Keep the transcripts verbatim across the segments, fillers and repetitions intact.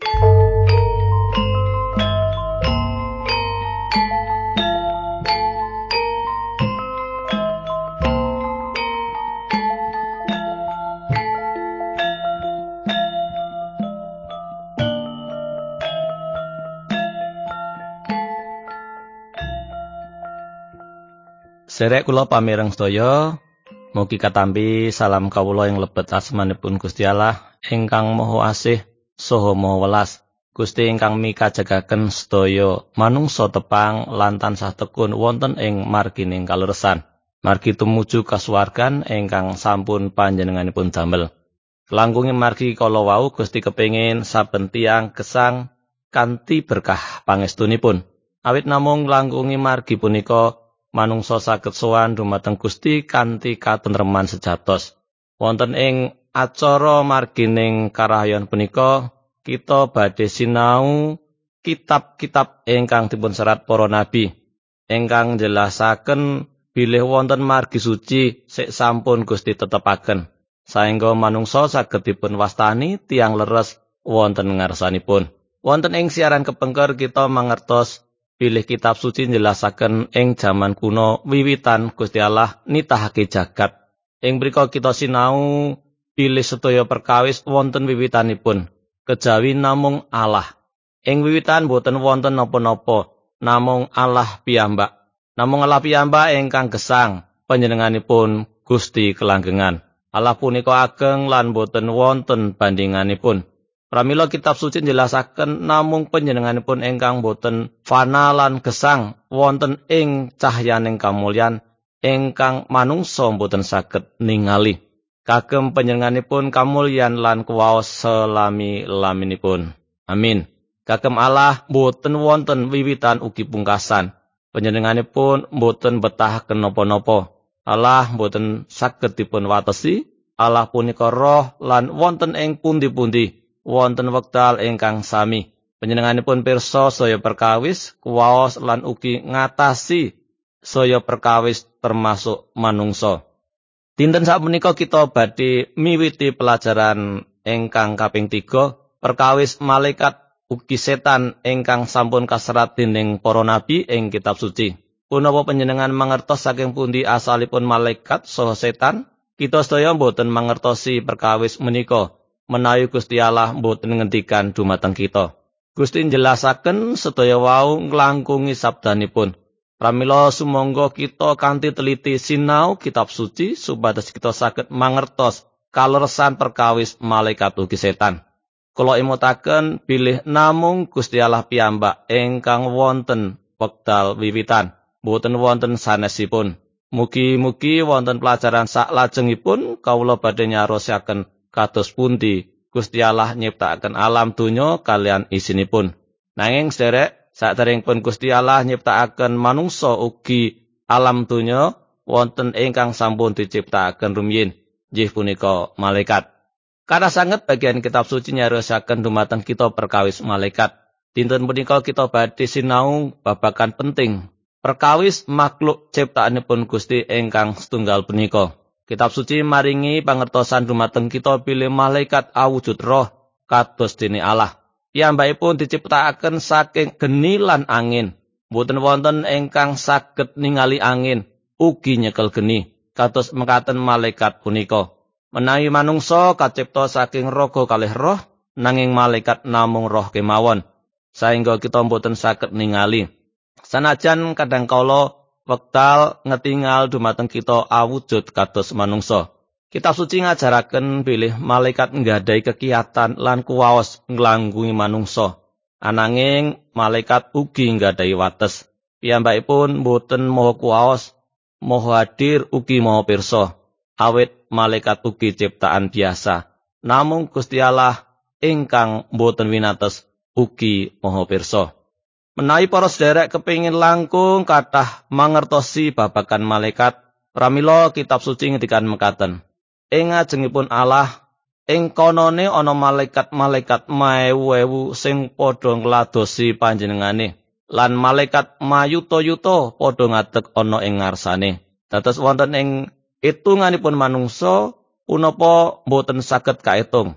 Sedherek kula pamireng sedaya, mugi katampi salam kawula ing lebet asmanipun Gusti Allah ingkang Maha Asih saha Maha Welas. Gusti ingkang mikajagaken sedaya manungsa tepang lan tansah tekun wonten ing margining kaleresan. Margi tumuju kasuwargan ingkang sampun panjenenganipun damel. Langkunging margi kala wau Gusti kepengin saben tiyang gesang kanthi berkah pangestunipun. Awit namung langkunging margi punika manungsa saged sowan dumateng Gusti kanthi katentreman sejatos. Wonten ing acara margining karahayon punika, kita badhe sinau kitab-kitab ingkang dipunserat para nabi, ingkang njelasaken bilih wonten margi suci sik sampun Gusti tetepaken, saengga manungsa saged dipun wastani tiyang leres wonten ngarsanipun. Wonten ing siaran kepengker kita mangertos bilih kitab suci njelasaken ing jaman kuno wiwitan Gusti Allah nitahake jagat. Ing mrika kita sinau bilih sedaya perkawis wonten wiwitanipun, kejawi namung Allah. Ing wiwitan boten wonten napa-napa, namung Allah piyambak. Namung Allah piyambak ingkang gesang, panjenenganipun Gusti kelanggengan. Allah punika ageng lan boten wonten bandinganipun. Pramila kitab suci njelasaken namung panjenenganipun ingkang boten fana lan gesang wonten ing cahyaning kamulyan ingkang manungsa boten saged ningali. Kagem panjenenganipun kamulyan lan kuwaos selami-laminipun. Amin. Kagem Allah boten wonten wiwitan ugi pungkasan. Panjenenganipun boten betahaken napa-napa. Allah boten saged dipun watesi. Allah punika roh lan wonten ing pundi-pundi wonten wekdal ingkang sami. Panjenenganipun pirsa saya perkawis, kuwaos lan ugi ngatasi saya perkawis termasuk manungsa. Dinten sapunika kita badhe miwiti pelajaran ingkang kaping tiga, perkawis malaikat ugi setan ingkang sampun kaserat dening para nabi ing kitab suci. Punapa panjenengan mangertos saking pundi asalipun malaikat saha setan? Kita sedaya boten mangertosi perkawis menika. Menawi Gusti Allah boten ngendikan dumateng kita. Gusti njelasaken sedaya wau nglangkungi sabdanipun. Pramila sumangga kita kanthi teliti sinau kitab suci supados kita saged mangertos kaleresan perkawis malaikat ugi setan. Kula imutaken bilih namung Gusti Allah piyambak ingkang wonten wekdal wiwitan, boten wonten sanesipun. Mugi-mugi wonten pelajaran saklajengipun kawula badhe nyarosaken kados pundi Gusti Allah nyiptakaken alam donya kalian isinipun. Nanging sederek saderengipun Gusti Allah nyiptakaken manungsa ugi alam donya wonten ingkang sampun diciptakaken rumiyin, inggih punika malaikat. Kathah sanget bagian kitab suci nyarosaken dumateng kita perkawis malaikat. Dinten punika kita badhe sinau babagan penting perkawis makhluk ciptaanipun Gusti ingkang setunggal punika. Kitab suci maringi pangertosan dumateng kita bilih malaikat awujud roh kados dene Allah. Piyambakipun diciptakaken saking geni lan angin. Boten wonten ingkang saged ningali angin ugi nyekel geni kados mekaten malaikat punika. Menawi manungsa kacipta saking raga kalih roh, nanging malaikat namung roh kemawon, saengga kita boten saged ningali. Sanajan kadangkala wekdal ngetingal dumateng kita awujud kados manungsa. Kitab suci ngajaraken bilih malaikat nggadahi kekiyatan lan kuwaos nglangkungi manungsa. Ananging malaikat ugi nggadahi wates. Piyambakipun boten maha kuwaos, maha hadir ugi maha pirsa. Awit malaikat ugi ciptaan biasa. Namung Gusti Allah ingkang boten winates ugi maha pirsa. Menawi para sederek kepingin langkung kathah mangertosi babagan malaikat, pramila kitab suci ngendikan mekaten. Ing ajengipun Allah, ing konone ana malaikat-malaikat maewu-ewu sing padha ngladosi panjenengane, lan malaikat mayuta-yuta padha ngadeg ana ing ngarsane. Dados wonten ing itunganipun manungsa punapa boten saged kaetung.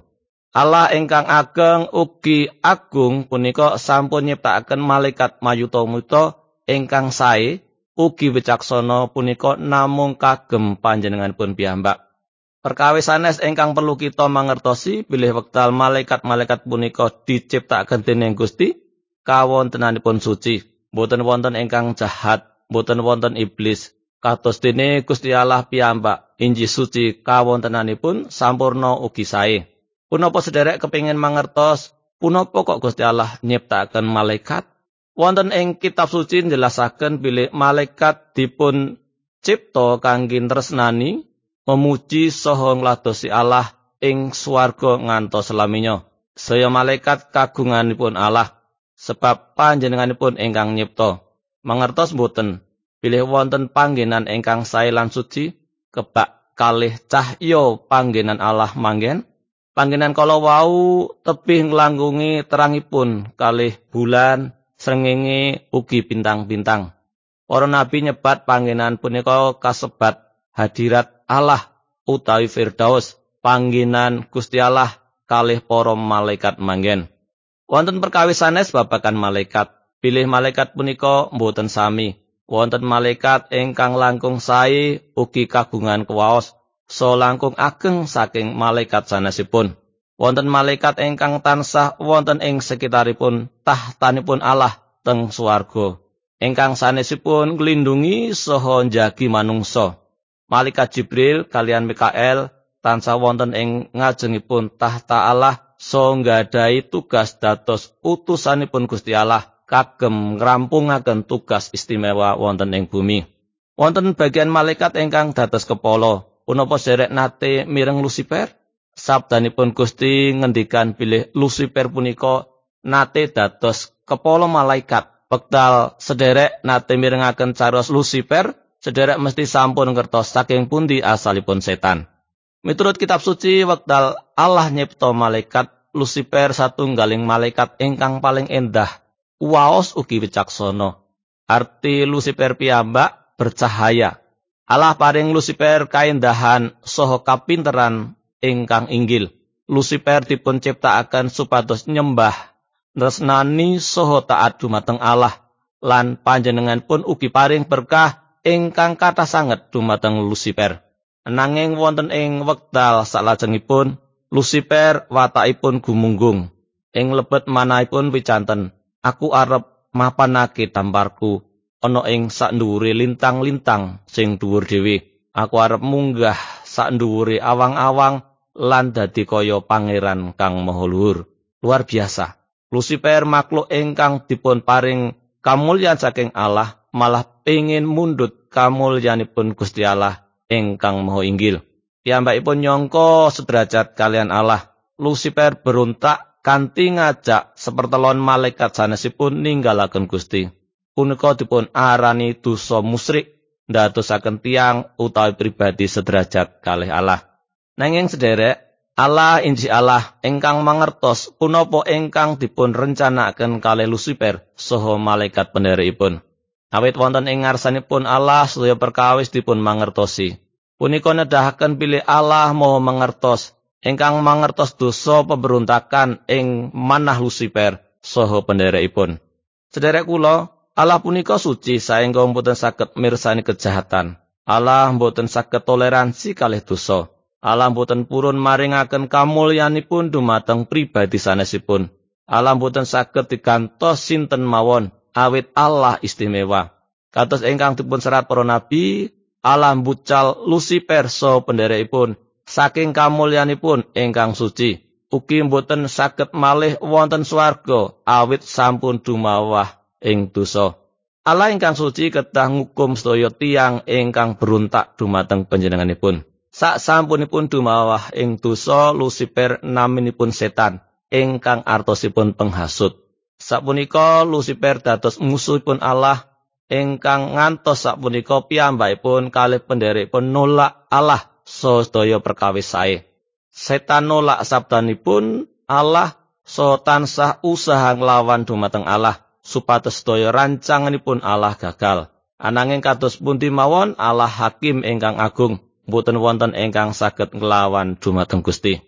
Allah ingkang ageng ugi agung punika sampun nyiptakaken malaikat mayuta-muta ingkang sae ugi wicaksana punika namung kagem panjenenganipun piyambak. Perkawis sanes ingkang perlu kita mangertosi bilih wekdal malaikat-malaikat punika diciptakaken dening Gusti kawontenanipun suci, boten wonten ingkang jahat, boten wonten iblis. Kados dene Gusti Allah piyambak injih suci kawontenanipun sampurna ugi sae. Punapa sederek kepingin mangertos punapa kok Gusti Allah nyiptakaken malaikat? Wonten ing kitab suci njelasaken bilih malaikat dipun cipta kangge tresnani, memuji saha ngladosi Allah ing swarga ngantos selaminya. Saya malaikat kagunganipun Allah, sebab panjenenganipun ingkang nyipta. Mangertos boten bilih wonten panggenan ingkang sae lan suci kebak kalih cahya panggenan Allah manggen? Panggenan kala wau tebih nglangkungi terangipun kalih bulan, srengenge ugi bintang-bintang. Para nabi nyebat panggenan punika kasebat hadirat Allah utawi Firdaus, panggenan Gusti Allah kalih para malaikat manggen. Wonten perkawis sanes babagan malaikat. Bilih malaikat punika mboten sami. Wonten malaikat ingkang langkung sae ugi kagungan kuwaos. So langkung ageng saking malaikat sanesipun. Wonten malaikat ingkang tansah wonten ing sekitaripun tahtanipun Allah teng swarga. Ingkang sanesipun nglindungi saha njagi manungsa. Malaikat Jibril kalian Mikael tansah wonten ing ngajengipun tahta Allah so nggadahi tugas dados utusanipun Gusti Allah kagem ngrampungaken tugas istimewa wonten ing bumi. Wonten bagian malaikat ingkang dados kepala. Punapa sederek nate mireng Lucifer? Sabdanipun Gusti ngendikan bilih Lucifer punika nate dados kepala malaikat. Wekdal sederek nate mirengaken cariyos Lucifer, sederek mesti sampun ngertos saking pundi asalipun setan. Miturut kitab suci wekdal Allah nyipta malaikat, Lucifer satunggaling malaikat ingkang paling endah, waos ugi wicaksana. Arti Lucifer piyambak bercahaya. Allah paring Lucifer kaendahan saha kapinteran ingkang inggil. Lucifer dipun ciptakaken supados nyembah, tresnani saha taat dumateng Allah, lan panjenenganipun ugi paring berkah ingkang kathah sanget dumateng Lucifer. Nanging wonten ing wekdal salajengipun Lucifer watakipun gumunggung. Ing lebet manahipun wicanten, aku arep mapanake tamparku ana ing sakndhuwure lintang-lintang sing dhuwur dhewe. Aku arep munggah sakndhuwure awang-awang lan dadi kaya pangeran kang maha luhur. Luar biasa. Lucifer makhluk ingkang dipun paring kamulyan saking Allah malah pengin mundhut kamulyanipun Gusti Allah ingkang maha inggil. Piyambakipun nyangka sederajat kalian Allah. Lucifer berontak kanthi ngajak sepertelon malaikat sanesipun ninggalaken Gusti. Punika dipun arani dosa musyrik, ndadosaken tiyang utawi pribadi sederajat kalih Allah. Nanging sederek, Allah inji Allah ingkang mangertos punapa ingkang dipun rencanakaken kalih Lucifer saha malaikat penderekipun. Awit wonten ing ngarsanipun Allah sedaya perkawis dipun mangertosi. Punika nedahaken bilih Allah maha mangertos, ingkang mangertos dosa pemberontakan ing manah Lucifer saha penderekipun. Sederek kula, Allah punika suci saengga mboten saged mirsani kejahatan. Allah mboten saged toleransi kalih dosa. Allah mboten purun maringaken kamulyanipun dumateng pribadi sanesipun. Allah mboten saged digantos sinten mawon, awit Allah istimewa. Kados ingkang dipun serat para nabi, Allah mbucal Lucifer saha penderekipun saking kamulyanipun ingkang suci. Ugi mboten saged malih wonten swarga awit sampun dumawah ing dosa. Allah ingkang suci kedah ngukum sedaya tiyang ingkang berontak dumateng panjenenganipun. Sak sampunipun dumawah ing dosa, Lucifer naminipun setan ingkang artosipun penghasut. Sapunika Lucifer dados musuhipun Allah ingkang ngantos sapunika piyambakipun kalih penderekipun nolak Allah saha sedaya perkawis sae. Setan nolak sabdanipun Allah saha tansah usaha nglawan dumateng Allah supados sedaya rancanganipun Allah gagal. Ananging kados pundi mawon Allah hakim ingkang agung, boten wonten ingkang saged nglawan dumateng Gusti.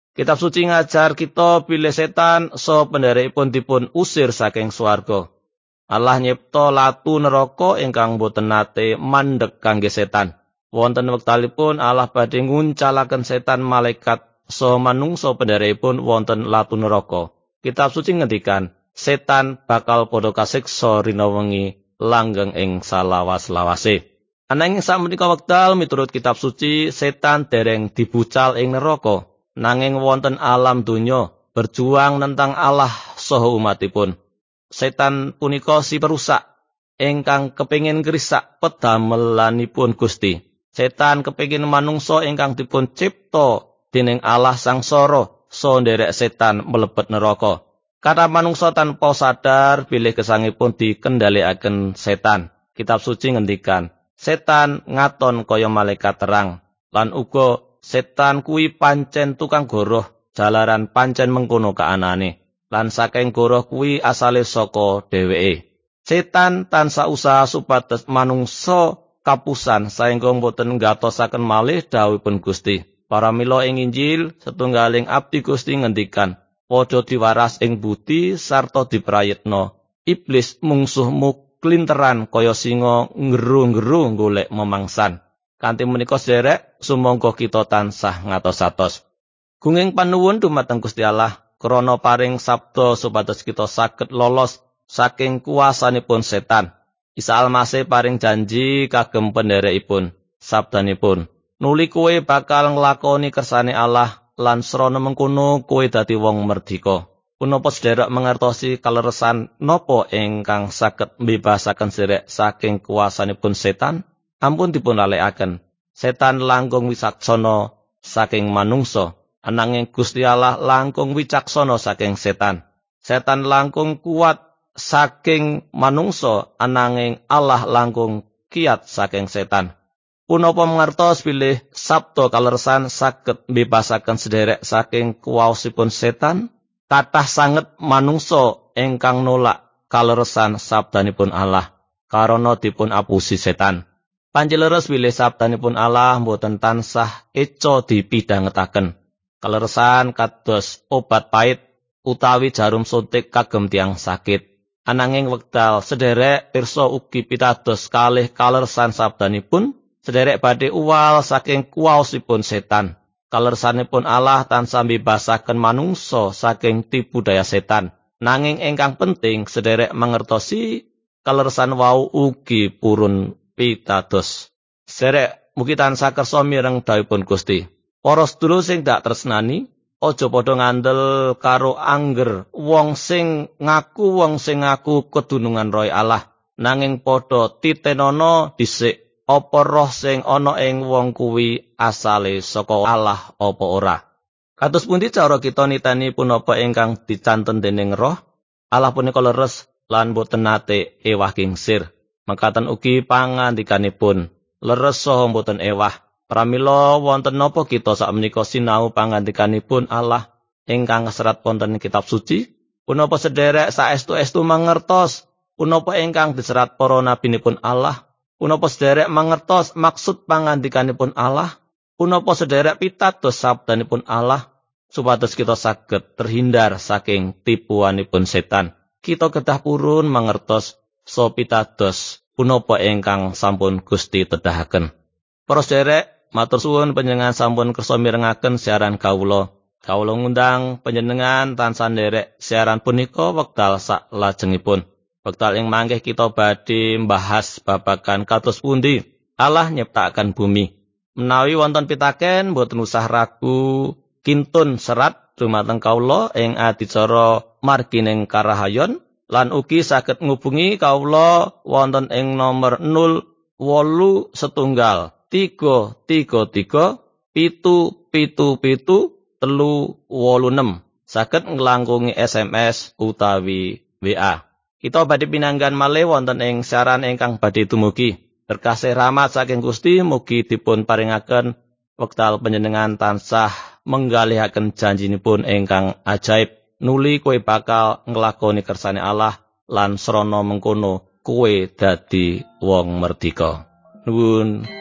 Kitab suci ngajar kita bilih setan so penderekipun dipun usir saking swarga. Allah nyipta latu neraka ingkang boten nate mandheg kangge setan. Wonten wektalipun Allah badhe nguncalaken setan malaikat so manungsa penderekipun wonten latu neraka. Kitab suci ngendikan, setan bakal padha kasiksa rina wengi langgeng ing salawas-lawase. Ananging sakmenika wekdal miturut kitab suci setan dereng dibucal ing neraka. Nanging wonten alam donya berjuang nentang Allah saha umatipun. Setan punika si perusak ingkang kepingin ngrisak pedamelanipun Gusti. Setan kepingin manungsa ingkang dipun cipta dening Allah sangsara so nderek setan mlebet neraka. Kata manungsa tanpa sadar bilih gesangipun dikendhalikaken setan. Kitab suci ngendikan, setan ngaton kaya malaikat terang lan uga setan kuwi pancen tukang goroh jalaran pancen mengkono kaanane lan saking goroh kuwi asale saka dheweke. Setan tansah usaha supados manungsa kapusan saengga boten ngatosaken malih dawuhipun Gusti. Paramila ing Injil setunggaling abdi Gusti ngendikan, padha diwaras ing budi sarta diprayitna. Iblis mungsuhmu klinteran kaya singa ngeru-ngeru golek memangsan. Kanthi menika sederek sumangga kita tansah ngatos-atos. Gunging panuwun dumateng Gusti Allah krana paring sabda supados kita saged lolos saking kuasanipun setan. Isa Almasih paring janji kagem penderekipun. Sabdanipun, nuli kowe bakal nglakoni kersane Allah lan srana mengkono kowe dadi wong merdika. Punapa sederek mangertosi kaleresan napa ingkang saged mbebasaken sederek saking kuasanipun setan? Ampun dipun lalekaken. Setan langkung wicaksana saking manungsa, ananging Gusti Allah langkung wicaksana saking setan. Setan langkung kuat saking manungsa, ananging Allah langkung kiat saking setan. Punapa mangertos bilih sabda kaleresan saged mbebasaken sederek saking kuwaosipun setan? Kathah sanget manungsa ingkang nolak kaleresan sabdanipun Allah karana dipun apusi setan. Panjleres bilih sabdanipun Allah mboten tansah eca dipidhangetaken. Kaleresan kados obat pait utawi jarum suntik kagem tiyang sakit. Ananging wekdal sederek pirsa ugi pitados kalih kaleresan sabdanipun, sederek badhe uwal saking kuwaosipun setan. Kaleresanipun Allah tansah mbebasaken manungsa saking tipu daya setan. Nanging ingkang penting sederek mangertosi kaleresan wau ugi purun pitados. Sederek mugi tansah kersa mireng dawuhipun Gusti. Para sedulur sing dak tresnani, aja padha ngandel karo angger wong sing ngaku wong sing ngaku kedunungan Roh Allah, nanging padha titenana dhisik apa roh sing ana ing wong kuwi asale saka Allah apa ora. Kados pundi cara kita nitani punapa ingkang dicanten dening Roh? Allah punika leres lan boten nate ewah kingsir. Mekaten ugi pangandikanipun, leres saha boten ewah. Pramila wonten napa kita sakmenika sinau pangandikanipun Allah ingkang kaserat wonten ing kitab suci? Punapa sederek saestu-estu mangertos punapa ingkang diserat para nabinipun Allah? Punapa sederek mangertos maksud pangandikanipun Allah? Punapa sederek pitados sabdanipun Allah supados kita saged terhindar saking tipuanipun setan? Kita kedah purun mangertos so pitados punapa ingkang sampun Gusti tedahaken. Para sederek, matur suwun panjenengan sampun kersa mirengaken siaran kawula. Kawula ngundang panjenengan tansah nderek siaran punika wekdal salajengipun. Wekdal ing mangke kita badhe mbahas babagan kados pundi Allah nyiptakaken bumi. Menawi wonten pitaken boten usah ragu kintun serat dumateng kawula ing adicara margining karahayon lan ugi saged ngubungi kawula wonten ing nomor nol wolu setunggal tiga tiga tiga pitu pitu pitu telu wolu enem. Saged nglangkungi S M S utawi W A. Kita badhe pinanggan malih wonten ing siaran ingkang badhe dumugi. Berkasih rahmat saking Gusti mugi dipun paringaken wekdal panjenengan tansah menggalihaken janjinipun ingkang ajaib. Nuli kowe bakal nglakoni kersane Allah lan srana mengkono kowe dadi wong merdika. Nuwun.